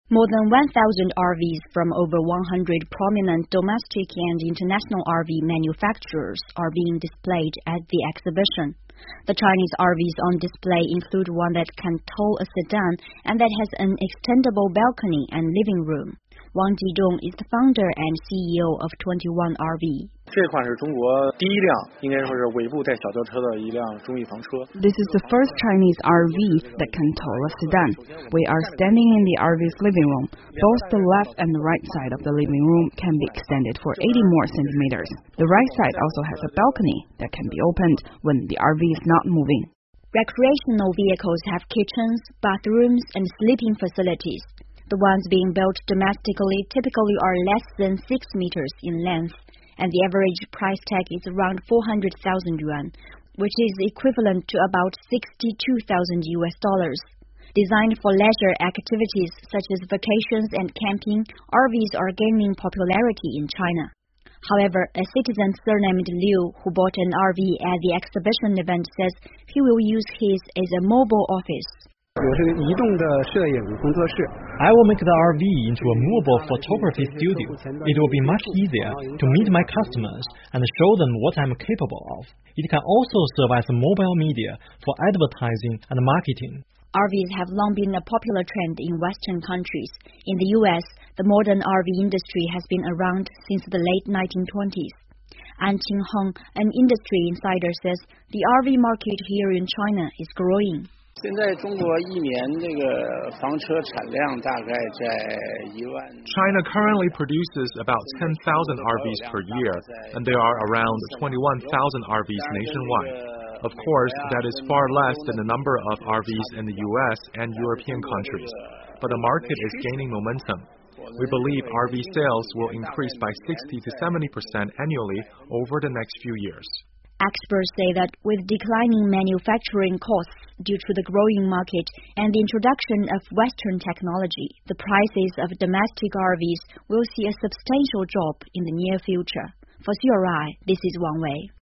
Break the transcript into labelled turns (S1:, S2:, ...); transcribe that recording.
S1: More than 1,000 RVs from over 100 prominent domestic and international RV manufacturers are being displayed at the exhibition. The Chinese RVs on display include one that can tow a sedan and that has an extendable balcony and living room. Wang Jidong is the founder and CEO of 21 RV.
S2: 这款是中国第一辆，应该说是尾部带小轿车的一辆中型房车。
S3: This is the first Chinese RV that can tow a sedan. We are standing in the RV's living room. Both the left and the right side of the living room can be extended for 80 more centimeters. The right side also has a balcony that can be opened when the RV is not moving.
S1: Recreational vehicles have kitchens, bathrooms, and sleeping facilities. The ones being built domestically typically are less than 6 meters in length, and the average price tag is around 400,000 yuan, which is equivalent to about $62,000 US. Designed for leisure activities such as vacations and camping, RVs are gaining popularity in China. However, a citizen surnamed Liu who bought an RV at the exhibition event says he will use his as a mobile office.
S4: I will
S5: make the RV into a movable photography studio. It will be much easier to meet my customers and show them what I'm capable of. It can also serve as a mobile media for advertising and marketing.
S1: RVs have long been a popular trend in Western countries. In the US, the modern RV industry has been around since the late 1920s. An Qingheng, an industry insider, says the RV market here in China is growing.
S6: 现在中国一年这个房车产量大概在1万。
S7: China currently produces about 10,000 RVs per year, and there are around 21,000 RVs nationwide. Of course, that is far less than the number of RVs in the US and European countries, but the market is gaining momentum. We believe RV sales will increase by 60 to 70% annually over the next few years.
S1: Experts say that with declining manufacturing costs due to the growing market and the introduction of Western technology, the prices of domestic RVs will see a substantial drop in the near future. For CRI, this is Wang Wei.